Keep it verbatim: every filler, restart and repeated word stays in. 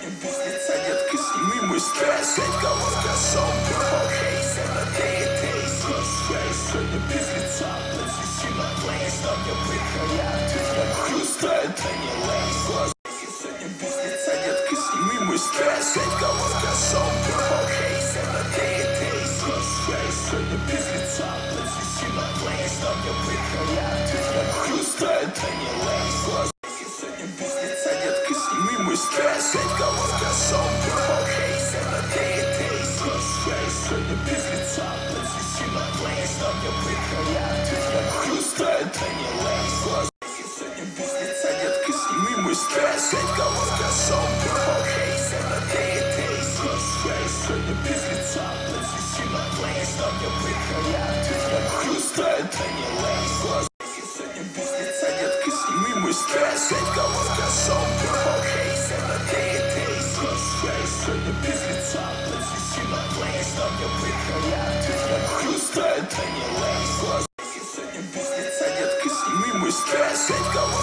сегодня без лица, детка, сними мой стресс. Головка зомби, хейс, это ты и ты. Сегодня без лица, let's see my place. Но мне прикрывают, как хрустает, а не лейс. Сегодня без лица, детка, сними мой стресс. Головка зомби, хейс, это ты и ты. Сегодня без лица, let's see my place. Но мне прикрывают, как хрустает, а не лейс. Сегодня без лица, детка, сними мой стресс. Головка зомби, хейс, это ты и ты. Сегодня без лица, let's see my place. Но мне прикрывают, как хрустает, а не лейс. Сегодня без лица, детка, сними мой стресс. Головка зомби, хейс, это ты и ты. Сегодня без лица, let's see my place. Но мне прикрывают, как хрустает, а не лейс. Сегодня без лица, детка, сними мой стресс. Головка зомби, хейс, это ты и ты. Сегодня без лица, let's see my place. Но мне прикрывают, как хрустает, а не лейс. Сегодня без лица, детка, сними мой стресс.